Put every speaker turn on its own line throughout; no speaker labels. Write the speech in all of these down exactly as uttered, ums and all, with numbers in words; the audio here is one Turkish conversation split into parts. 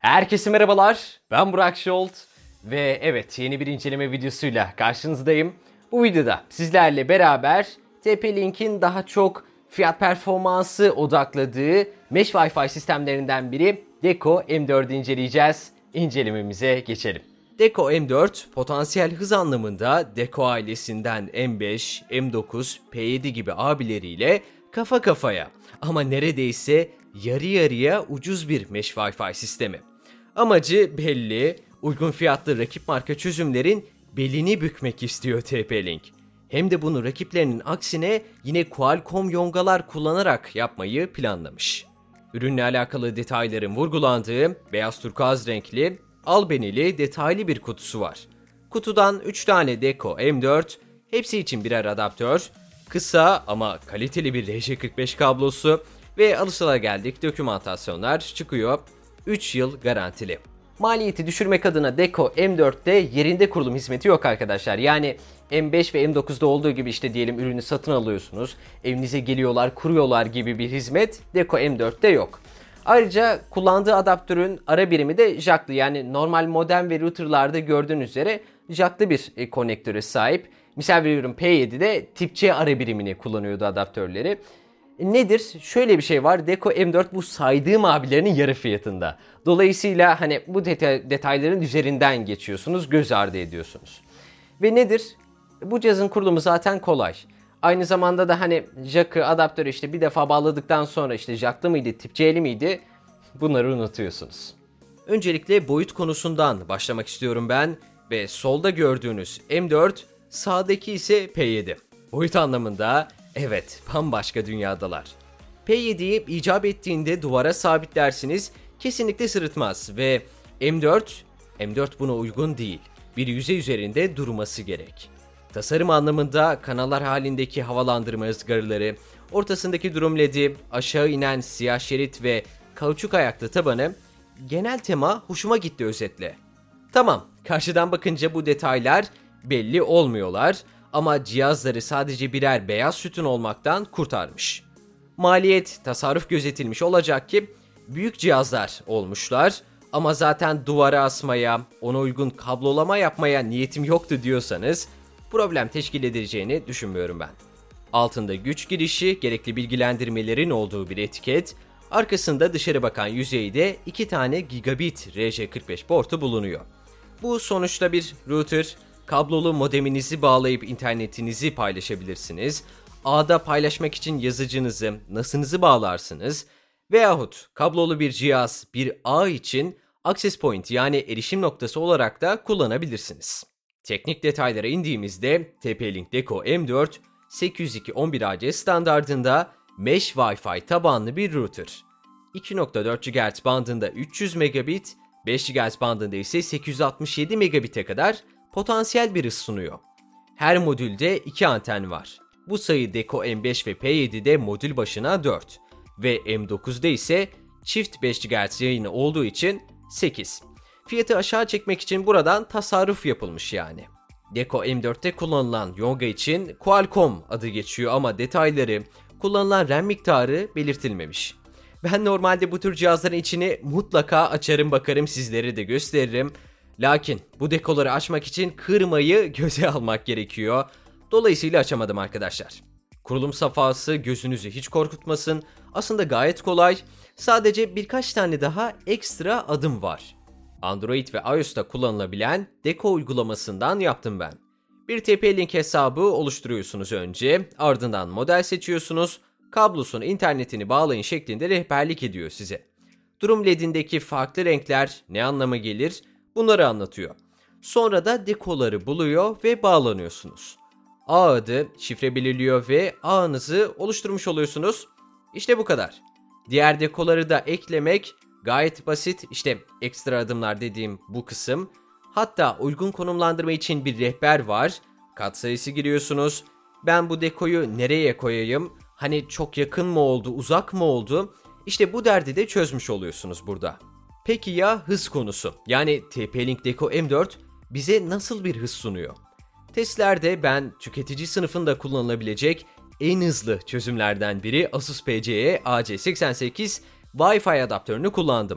Herkese merhabalar, ben Burak Şolt ve evet yeni bir inceleme videosuyla karşınızdayım. Bu videoda sizlerle beraber T P-Link'in daha çok fiyat performansı odakladığı Mesh Wi-Fi sistemlerinden biri Deco M dördü inceleyeceğiz. İncelememize geçelim. Deco M dört potansiyel hız anlamında Deco ailesinden M beş, M dokuz, P yedi gibi abileriyle kafa kafaya ama neredeyse yarı yarıya ucuz bir Mesh Wi-Fi sistemi. Amacı belli, uygun fiyatlı rakip marka çözümlerin belini bükmek istiyor T P-Link. Hem de bunu rakiplerinin aksine yine Qualcomm yongalar kullanarak yapmayı planlamış. Ürünle alakalı detayların vurgulandığı beyaz turkuaz renkli, albenili detaylı bir kutusu var. Kutudan üç tane Deco M dört, hepsi için birer adaptör, kısa ama kaliteli bir R J kırk beş kablosu ve alışılageldik dokümantasyonlar çıkıyor. üç yıl garantili. Maliyeti düşürmek adına Deco M dörtte yerinde kurulum hizmeti yok arkadaşlar. Yani M beş ve M dokuzda olduğu gibi işte diyelim ürünü satın alıyorsunuz, evinize geliyorlar, kuruyorlar gibi bir hizmet Deco M dörtte yok. Ayrıca kullandığı adaptörün ara birimi de jacklı, yani normal modem ve routerlarda gördüğünüz üzere jacklı bir e, konektöre sahip. Misal veriyorum P yedide tip C ara birimini kullanıyordu adaptörleri. Nedir? Şöyle bir şey var. Deco M dört bu saydığım abilerinin yarı fiyatında. Dolayısıyla hani bu deta- detayların üzerinden geçiyorsunuz, göz ardı ediyorsunuz. Ve nedir? Bu cihazın kurulumu zaten kolay. Aynı zamanda da hani jack'ı, adaptörü işte bir defa bağladıktan sonra işte jack'lı mıydı, tip C'li miydi? Bunları unutuyorsunuz. Öncelikle boyut konusundan başlamak istiyorum ben ve solda gördüğünüz M dört, sağdaki ise P yedi. Boyut anlamında evet, bambaşka dünyadalar. P yediyi icap ettiğinde duvara sabitlersiniz, kesinlikle sırıtmaz ve M dört, M dört buna uygun değil. Bir yüzey üzerinde durması gerek. Tasarım anlamında kanallar halindeki havalandırma ızgaraları, ortasındaki durum ledi, aşağı inen siyah şerit ve kauçuk ayaklı tabanı, genel tema hoşuma gitti özetle. Tamam, karşıdan bakınca bu detaylar belli olmuyorlar ama cihazları sadece birer beyaz sütun olmaktan kurtarmış. Maliyet, tasarruf gözetilmiş olacak ki büyük cihazlar olmuşlar ama zaten duvara asmaya, ona uygun kablolama yapmaya niyetim yoktu diyorsanız problem teşkil edeceğini düşünmüyorum ben. Altında güç girişi, gerekli bilgilendirmelerin olduğu bir etiket, arkasında dışarı bakan yüzeyde iki tane gigabit R J kırk beş portu bulunuyor. Bu sonuçta bir router, kablolu modeminizi bağlayıp internetinizi paylaşabilirsiniz, ağda paylaşmak için yazıcınızı, NAS'ınızı bağlarsınız veyahut kablolu bir cihaz, bir ağ için access point yani erişim noktası olarak da kullanabilirsiniz. Teknik detaylara indiğimizde T P-Link Deco M dört sekiz yüz iki nokta on bir A C standardında Mesh Wi-Fi tabanlı bir router. iki nokta dört gigahertz bandında üç yüz megabit, beş gigahertz bandında ise sekiz yüz altmış yedi megabit'e kadar potansiyel bir hız sunuyor. Her modülde iki anten var. Bu sayı Deco M beş ve P yedi'de modül başına dört ve M dokuzda ise çift beş gigahertz yayını olduğu için sekiz. Fiyatı aşağı çekmek için buradan tasarruf yapılmış yani. Deco M dörtte kullanılan yonga için Qualcomm adı geçiyor ama detayları, kullanılan RAM miktarı belirtilmemiş. Ben normalde bu tür cihazların içini mutlaka açarım, bakarım, sizlere de gösteririm. Lakin bu dekoları açmak için kırmayı göze almak gerekiyor. Dolayısıyla açamadım arkadaşlar. Kurulum safhası gözünüzü hiç korkutmasın. Aslında gayet kolay. Sadece birkaç tane daha ekstra adım var. Android ve iOS'ta kullanılabilen Deco uygulamasından yaptım ben. Bir T P-Link hesabı oluşturuyorsunuz önce, ardından model seçiyorsunuz, kablosunu, internetini bağlayın şeklinde rehberlik ediyor size. Durum ledindeki farklı renkler ne anlama gelir, bunları anlatıyor. Sonra da dekoları buluyor ve bağlanıyorsunuz. Ağ adı, şifre belirliyor ve ağınızı oluşturmuş oluyorsunuz. İşte bu kadar. Diğer dekoları da eklemek gayet basit. İşte ekstra adımlar dediğim bu kısım. Hatta uygun konumlandırma için bir rehber var. Katsayısı giriyorsunuz. Ben bu dekoyu nereye koyayım? Hani çok yakın mı oldu, uzak mı oldu? İşte bu derdi de çözmüş oluyorsunuz burada. Peki ya hız konusu? Yani T P-Link Deco M dört bize nasıl bir hız sunuyor? Testlerde ben tüketici sınıfında kullanılabilecek en hızlı çözümlerden biri Asus P C E A C seksen sekiz Wi-Fi adaptörünü kullandım.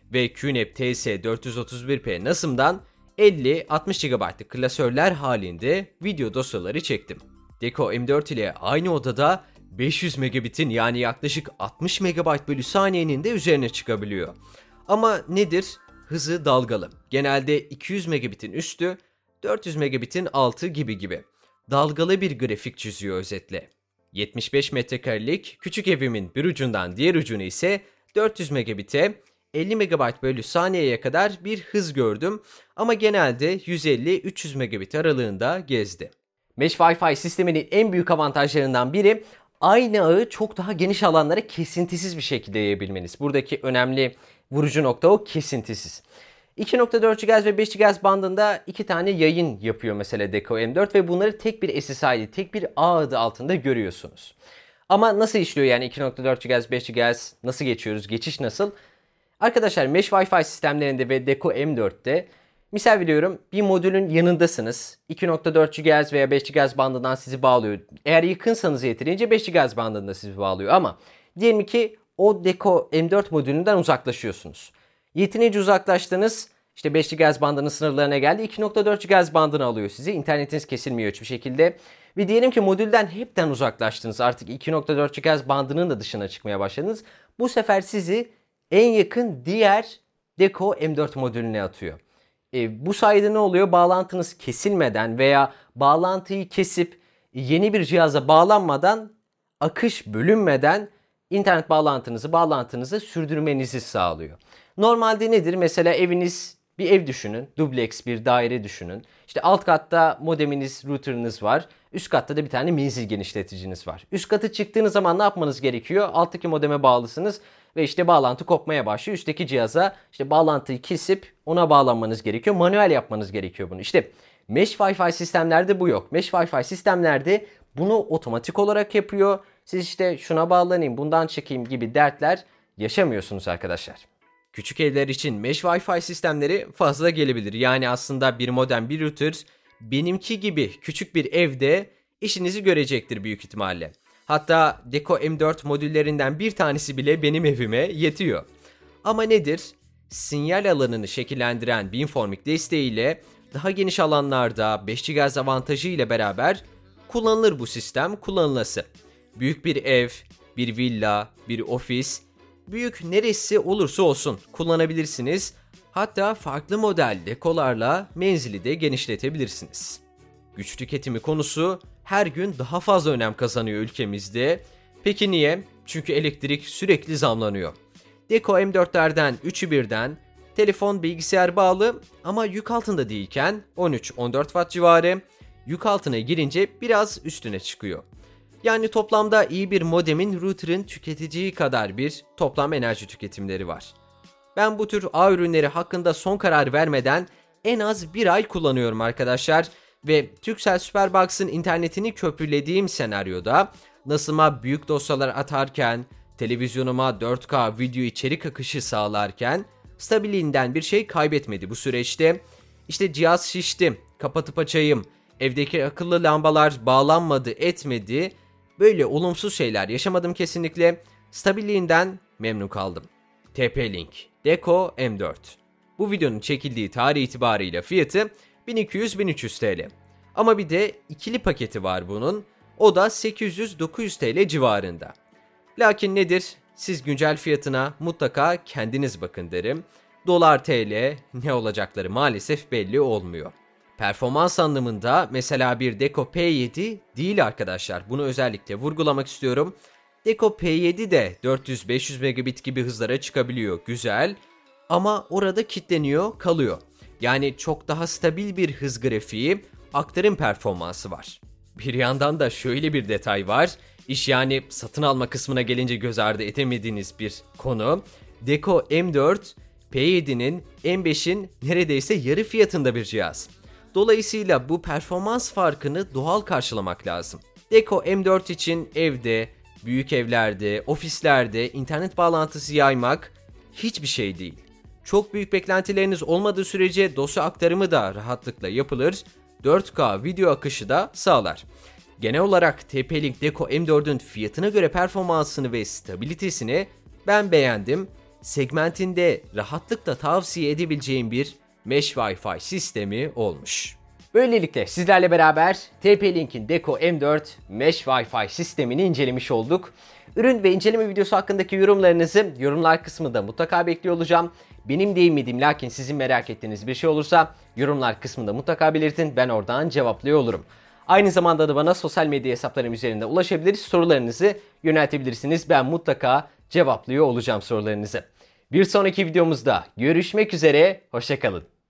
ve Q NAP T S dört yüz otuz bir P NAS'ımdan elli altmış gigabaytlık klasörler halinde video dosyaları çektim. Deco M dört ile aynı odada beş yüz megabitin yani yaklaşık altmış megabayt bölü saniyenin de üzerine çıkabiliyor. Ama nedir? Hızı dalgalı. Genelde iki yüz megabitin üstü, dört yüz megabitin altı gibi gibi. Dalgalı bir grafik çiziyor özetle. yetmiş beş metrekarelik küçük evimin bir ucundan diğer ucuna ise dört yüz megabite, elli megabayt bölü saniyeye kadar bir hız gördüm ama genelde yüz elli üç yüz megabit aralığında gezdi. Mesh Wi-Fi sisteminin en büyük avantajlarından biri aynı ağı çok daha geniş alanlara kesintisiz bir şekilde yayabilmeniz. Buradaki önemli vurucu nokta o kesintisiz. iki nokta dört gigahertz ve beş gigahertz bandında iki tane yayın yapıyor mesela Deco M dört ve bunları tek bir S S I D, tek bir ağ adı altında görüyorsunuz. Ama nasıl işliyor yani iki nokta dört gigahertz, beş gigahertz nasıl geçiyoruz, geçiş nasıl? Arkadaşlar Mesh Wi-Fi sistemlerinde ve Deco M dörtte misal veriyorum bir modülün yanındasınız. iki nokta dört gigahertz veya beş gigahertz bandından sizi bağlıyor. Eğer yakınsanız yeterince beş gigahertz bandında sizi bağlıyor ama diyelim ki o Deco M dört modülünden uzaklaşıyorsunuz. Yeterince uzaklaştınız, işte beş gigahertz bandının sınırlarına geldi, iki nokta dört gigahertz bandını alıyor sizi. İnternetiniz kesilmiyor hiçbir şekilde. Ve diyelim ki modülden hepten uzaklaştınız, artık iki nokta dört gigahertz bandının da dışına çıkmaya başladınız. Bu sefer sizi en yakın diğer Deco M dört modülüne atıyor. E, bu sayede ne oluyor? Bağlantınız kesilmeden veya bağlantıyı kesip yeni bir cihaza bağlanmadan, akış bölünmeden internet bağlantınızı bağlantınızı sürdürmenizi sağlıyor. Normalde nedir? Mesela eviniz, bir ev düşünün. Dubleks bir daire düşünün. İşte alt katta modeminiz, routerınız var. Üst katta da bir tane menzil genişleticiniz var. Üst katı çıktığınız zaman ne yapmanız gerekiyor? Alttaki modeme bağlısınız ve işte bağlantı kopmaya başlıyor. Üstteki cihaza işte bağlantıyı kesip ona bağlanmanız gerekiyor. Manuel yapmanız gerekiyor bunu. İşte Mesh Wi-Fi sistemlerde bu yok. Mesh Wi-Fi sistemlerde bunu otomatik olarak yapıyor. Siz işte şuna bağlanayım, bundan çıkayım gibi dertler yaşamıyorsunuz arkadaşlar. Küçük evler için Mesh Wi-Fi sistemleri fazla gelebilir. Yani aslında bir modem, bir router benimki gibi küçük bir evde işinizi görecektir büyük ihtimalle. Hatta Deco M dört modüllerinden bir tanesi bile benim evime yetiyor. Ama nedir? Sinyal alanını şekillendiren beamforming desteğiyle daha geniş alanlarda beş gigahertz avantajı ile beraber kullanılır bu sistem, kullanılası. Büyük bir ev, bir villa, bir ofis, büyük neresi olursa olsun kullanabilirsiniz. Hatta farklı model dekolarla menzili de genişletebilirsiniz. Güç tüketimi konusu her gün daha fazla önem kazanıyor ülkemizde. Peki niye? Çünkü elektrik sürekli zamlanıyor. Deco M dörtlerden üçü birden telefon, bilgisayar bağlı ama yük altında değilken on üç on dört watt civarı, yük altına girince biraz üstüne çıkıyor. Yani toplamda iyi bir modemin router'ın tüketeceği kadar bir toplam enerji tüketimleri var. Ben bu tür ağ ürünleri hakkında son karar vermeden en az bir ay kullanıyorum arkadaşlar ve Turkcell Superbox'ın internetini köprülediğim senaryoda NAS'ıma büyük dosyalar atarken, televizyonuma dört K video içerik akışı sağlarken stabiliğinden bir şey kaybetmedi bu süreçte. İşte cihaz şişti, kapatıp açayım, evdeki akıllı lambalar bağlanmadı etmedi, böyle olumsuz şeyler yaşamadım kesinlikle. Stabilliğinden memnun kaldım. T P-Link Deco M dört. Bu videonun çekildiği tarih itibarıyla fiyatı bin iki yüz bin üç yüz T L. Ama bir de ikili paketi var bunun. O da sekiz yüz dokuz yüz T L civarında. Lakin nedir? Siz güncel fiyatına mutlaka kendiniz bakın derim. Dolar T L ne olacakları maalesef belli olmuyor. Performans anlamında mesela bir Deco P yedi değil arkadaşlar. Bunu özellikle vurgulamak istiyorum. Deco P yedi de dört yüz beş yüz megabit gibi hızlara çıkabiliyor. Güzel. Ama orada kilitleniyor, kalıyor. Yani çok daha stabil bir hız grafiği, aktarım performansı var. Bir yandan da şöyle bir detay var. İş yani satın alma kısmına gelince göz ardı edemediğiniz bir konu. Deco M dört, P yedi'nin M beş'in neredeyse yarı fiyatında bir cihaz. Dolayısıyla bu performans farkını doğal karşılamak lazım. Deco M dört için evde, büyük evlerde, ofislerde internet bağlantısı yaymak hiçbir şey değil. Çok büyük beklentileriniz olmadığı sürece dosya aktarımı da rahatlıkla yapılır, dört K video akışı da sağlar. Genel olarak T P-Link Deco M dört'ün fiyatına göre performansını ve stabilitesini ben beğendim. segmentinde rahatlıkla tavsiye edebileceğim bir Mesh Wi-Fi sistemi olmuş. Böylelikle sizlerle beraber T P-Link'in Deco M dört Mesh Wi-Fi sistemini incelemiş olduk. Ürün ve inceleme videosu hakkındaki yorumlarınızı yorumlar kısmında mutlaka bekliyor olacağım. Benim değinmediğim lakin sizin merak ettiğiniz bir şey olursa yorumlar kısmında mutlaka belirtin. Ben oradan cevaplıyor olurum. Aynı zamanda da bana sosyal medya hesaplarım üzerinde ulaşabilir, sorularınızı yöneltebilirsiniz. Ben mutlaka cevaplıyor olacağım sorularınızı. Bir sonraki videomuzda görüşmek üzere, hoşça kalın.